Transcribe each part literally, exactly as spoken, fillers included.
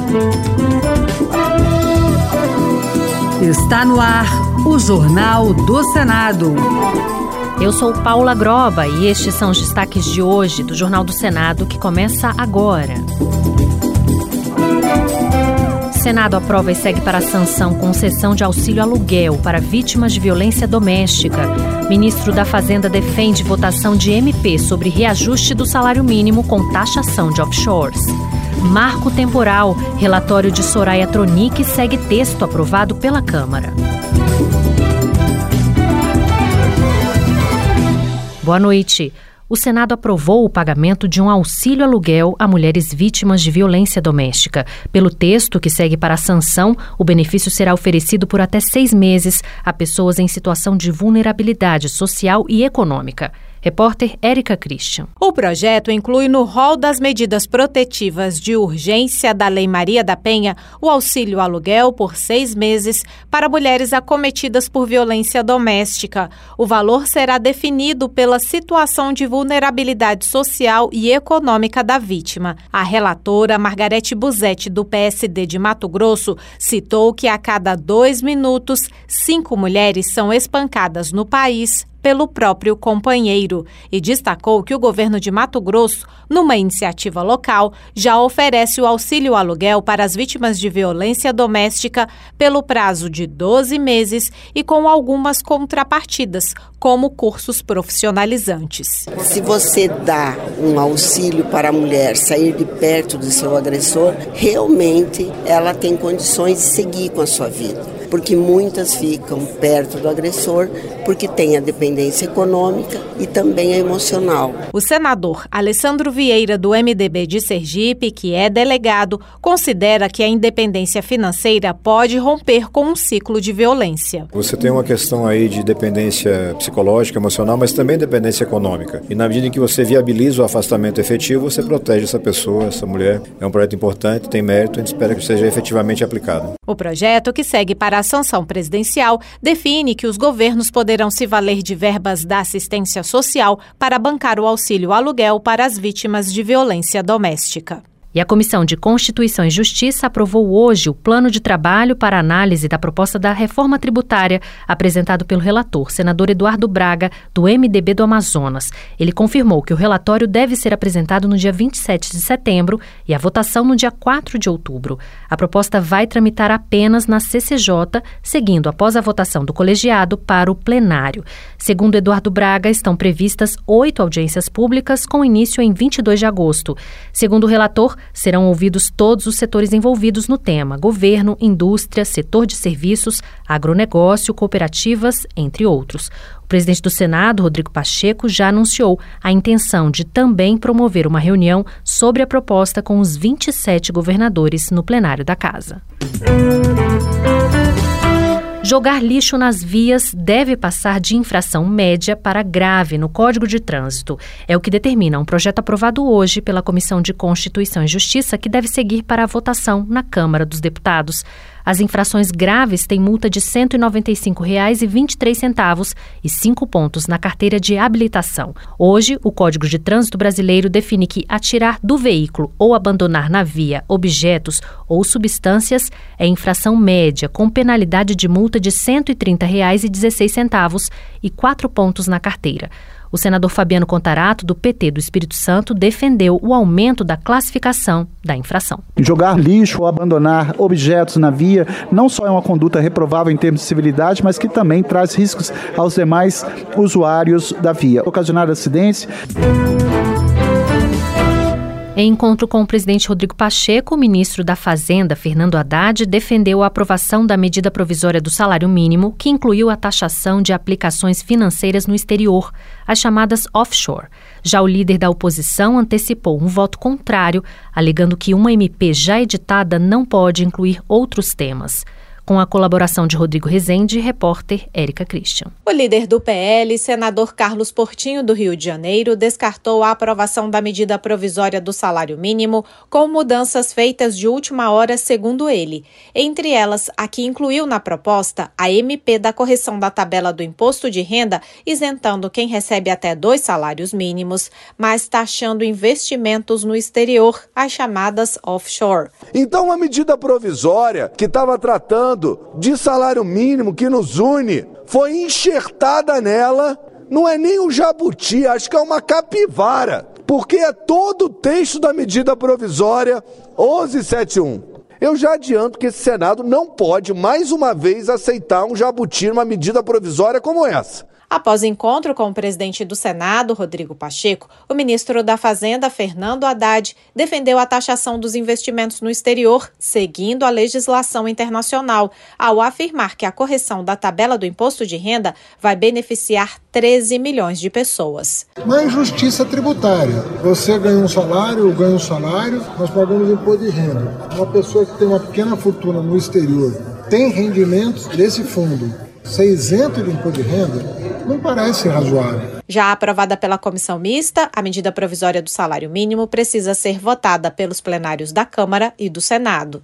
Está no ar o Jornal do Senado. Eu sou Paula Groba e estes são os destaques de hoje do Jornal do Senado, que começa agora. Senado aprova e segue para a sanção concessão de auxílio aluguel para vítimas de violência doméstica. Ministro da Fazenda defende votação de M P sobre reajuste do salário mínimo com taxação de offshores. Marco temporal. Relatório de Soraya Tronic segue texto aprovado pela Câmara. Boa noite. O Senado aprovou o pagamento de um auxílio aluguel a mulheres vítimas de violência doméstica. Pelo texto que segue para a sanção, o benefício será oferecido por até seis meses a pessoas em situação de vulnerabilidade social e econômica. Repórter Érica Christian. O projeto inclui no rol das medidas protetivas de urgência da Lei Maria da Penha o auxílio aluguel por seis meses para mulheres acometidas por violência doméstica. O valor será definido pela situação de vulnerabilidade social e econômica da vítima. A relatora Margarete Busetti, do P S D de Mato Grosso, citou que a cada dois minutos, cinco mulheres são espancadas no país pelo próprio companheiro, e destacou que o governo de Mato Grosso, numa iniciativa local, já oferece o auxílio aluguel para as vítimas de violência doméstica pelo prazo de doze meses e com algumas contrapartidas, como cursos profissionalizantes. Se você dá um auxílio para a mulher sair de perto do seu agressor, realmente ela tem condições de seguir com a sua vida. Porque muitas ficam perto do agressor porque tem a dependência econômica e também a emocional. O senador Alessandro Vieira, do M D B de Sergipe, que é delegado, considera que a independência financeira pode romper com um ciclo de violência. Você tem uma questão aí de dependência psicológica, emocional, mas também dependência econômica. E na medida em que você viabiliza o afastamento efetivo, você protege essa pessoa, essa mulher. É um projeto importante, tem mérito, a gente espera que seja efetivamente aplicado. O projeto, que segue para a sanção presidencial, define que os governos poderão se valer de verbas da assistência social para bancar o auxílio aluguel para as vítimas de violência doméstica. E a Comissão de Constituição e Justiça aprovou hoje o plano de trabalho para análise da proposta da reforma tributária apresentado pelo relator, senador Eduardo Braga, do M D B do Amazonas. Ele confirmou que o relatório deve ser apresentado no dia vinte e sete de setembro e a votação no dia quatro de outubro. A proposta vai tramitar apenas na C C J, seguindo após a votação do colegiado para o plenário. Segundo Eduardo Braga, estão previstas oito audiências públicas com início em vinte e dois de agosto. Segundo o relator, serão ouvidos todos os setores envolvidos no tema: governo, indústria, setor de serviços, agronegócio, cooperativas, entre outros. O presidente do Senado, Rodrigo Pacheco, já anunciou a intenção de também promover uma reunião sobre a proposta com os vinte e sete governadores no plenário da Casa. Jogar lixo nas vias deve passar de infração média para grave no Código de Trânsito. É o que determina um projeto aprovado hoje pela Comissão de Constituição e Justiça, que deve seguir para a votação na Câmara dos Deputados. As infrações graves têm multa de cento e noventa e cinco reais e vinte e três centavos e cinco pontos na carteira de habilitação. Hoje, o Código de Trânsito brasileiro define que atirar do veículo ou abandonar na via objetos ou substâncias é infração média, com penalidade de multa de cento e trinta reais e dezesseis centavos e quatro pontos na carteira. O senador Fabiano Contarato, do P T do Espírito Santo, defendeu o aumento da classificação da infração. Jogar lixo ou abandonar objetos na via não só é uma conduta reprovável em termos de civilidade, mas que também traz riscos aos demais usuários da via. Ocasionar acidentes. Em encontro com o presidente Rodrigo Pacheco, o ministro da Fazenda, Fernando Haddad, defendeu a aprovação da medida provisória do salário mínimo, que incluiu a taxação de aplicações financeiras no exterior, as chamadas offshore. Já o líder da oposição antecipou um voto contrário, alegando que uma M P já editada não pode incluir outros temas. com a colaboração de Rodrigo Rezende e repórter Érica Christian. O líder do P L, senador Carlos Portinho, do Rio de Janeiro, descartou a aprovação da medida provisória do salário mínimo com mudanças feitas de última hora, segundo ele. Entre elas, a que incluiu na proposta a M P da correção da tabela do imposto de renda, isentando quem recebe até dois salários mínimos, mas taxando investimentos no exterior, as chamadas offshore. Então, uma medida provisória que estava tratando de salário mínimo que nos une, foi enxertada nela, não é nem um jabuti, acho que é uma capivara, porque é todo o texto da medida provisória onze setenta e um. Eu já adianto que esse Senado não pode, mais uma vez, aceitar um jabuti numa medida provisória como essa. Após encontro com o presidente do Senado, Rodrigo Pacheco, o ministro da Fazenda, Fernando Haddad, defendeu a taxação dos investimentos no exterior, seguindo a legislação internacional, ao afirmar que a correção da tabela do imposto de renda vai beneficiar treze milhões de pessoas. Uma injustiça tributária. Você ganha um salário, eu ganho um salário, nós pagamos imposto de renda. Uma pessoa que tem uma pequena fortuna no exterior tem rendimentos desse fundo, ser isento de imposto de renda, não parece razoável. Já aprovada pela comissão mista, a medida provisória do salário mínimo precisa ser votada pelos plenários da Câmara e do Senado.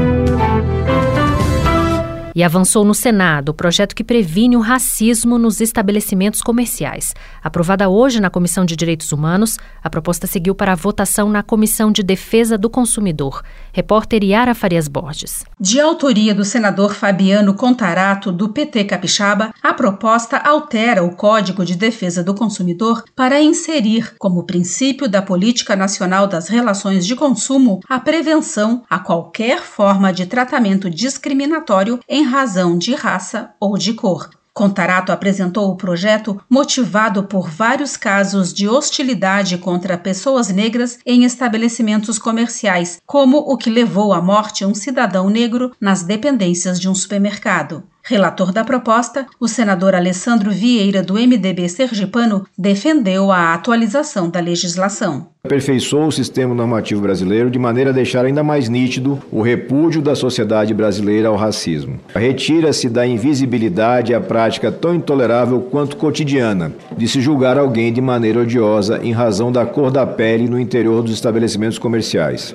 E avançou no Senado o projeto que previne o racismo nos estabelecimentos comerciais. Aprovada hoje na Comissão de Direitos Humanos, a proposta seguiu para a votação na Comissão de Defesa do Consumidor. Repórter Yara Farias Borges. De autoria do senador Fabiano Contarato, do P T Capixaba, a proposta altera o Código de Defesa do Consumidor para inserir, como princípio da Política Nacional das Relações de Consumo, a prevenção a qualquer forma de tratamento discriminatório em razão de raça ou de cor. Contarato apresentou o projeto motivado por vários casos de hostilidade contra pessoas negras em estabelecimentos comerciais, como o que levou à morte um cidadão negro nas dependências de um supermercado. Relator da proposta, o senador Alessandro Vieira, do M D B sergipano, defendeu a atualização da legislação. Aperfeiçoou o sistema normativo brasileiro de maneira a deixar ainda mais nítido o repúdio da sociedade brasileira ao racismo. Retira-se da invisibilidade a prática tão intolerável quanto cotidiana de se julgar alguém de maneira odiosa em razão da cor da pele no interior dos estabelecimentos comerciais.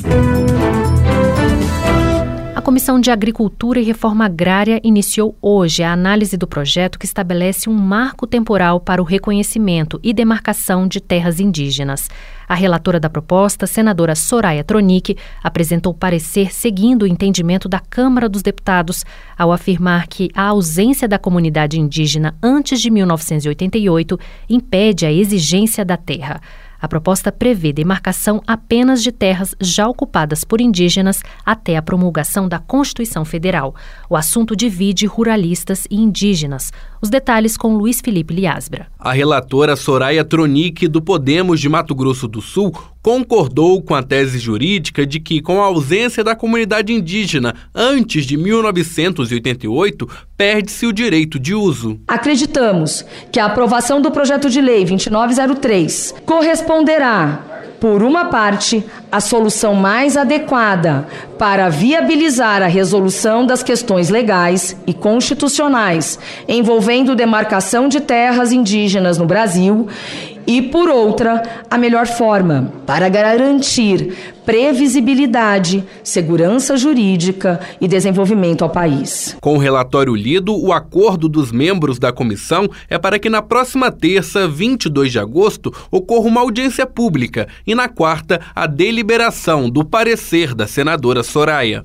A Comissão de Agricultura e Reforma Agrária iniciou hoje a análise do projeto que estabelece um marco temporal para o reconhecimento e demarcação de terras indígenas. A relatora da proposta, senadora Soraya Tronic, apresentou parecer seguindo o entendimento da Câmara dos Deputados ao afirmar que a ausência da comunidade indígena antes de mil novecentos e oitenta e oito impede a exigência da terra. A proposta prevê demarcação apenas de terras já ocupadas por indígenas até a promulgação da Constituição Federal. O assunto divide ruralistas e indígenas. Os detalhes com Luiz Felipe Liasbra. A relatora Soraya Tronic, do Podemos de Mato Grosso do Sul, concordou com a tese jurídica de que, com a ausência da comunidade indígena antes de mil novecentos e oitenta e oito, perde-se o direito de uso. Acreditamos que a aprovação do projeto de lei vinte e nove zero três corresponderá, por uma parte, a solução mais adequada para viabilizar a resolução das questões legais e constitucionais envolvendo demarcação de terras indígenas no Brasil e, por outra, a melhor forma para garantir previsibilidade, segurança jurídica e desenvolvimento ao país. Com o relatório lido, o acordo dos membros da comissão é para que na próxima terça, vinte e dois de agosto, ocorra uma audiência pública e na quarta, a deliberação do parecer da senadora Soraya.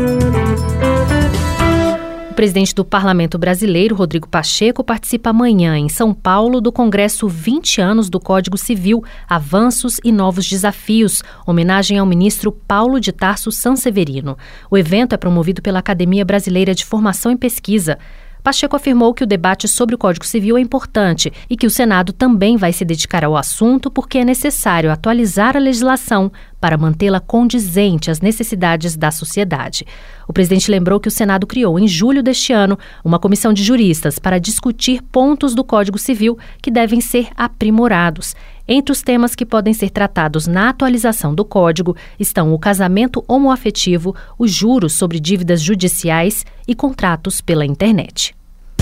O presidente do Parlamento Brasileiro, Rodrigo Pacheco, participa amanhã em São Paulo do Congresso vinte anos do Código Civil, Avanços e Novos Desafios, homenagem ao ministro Paulo de Tarso Sanseverino. O evento é promovido pela Academia Brasileira de Formação e Pesquisa. Pacheco afirmou que o debate sobre o Código Civil é importante e que o Senado também vai se dedicar ao assunto porque é necessário atualizar a legislação para mantê-la condizente às necessidades da sociedade. O presidente lembrou que o Senado criou, em julho deste ano, uma comissão de juristas para discutir pontos do Código Civil que devem ser aprimorados. Entre os temas que podem ser tratados na atualização do Código estão o casamento homoafetivo, os juros sobre dívidas judiciais e contratos pela internet.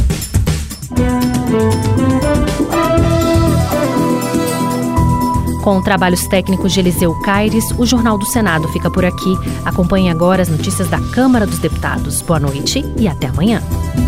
Com trabalhos técnicos de Eliseu Caires, o Jornal do Senado fica por aqui. Acompanhe agora as notícias da Câmara dos Deputados. Boa noite e até amanhã.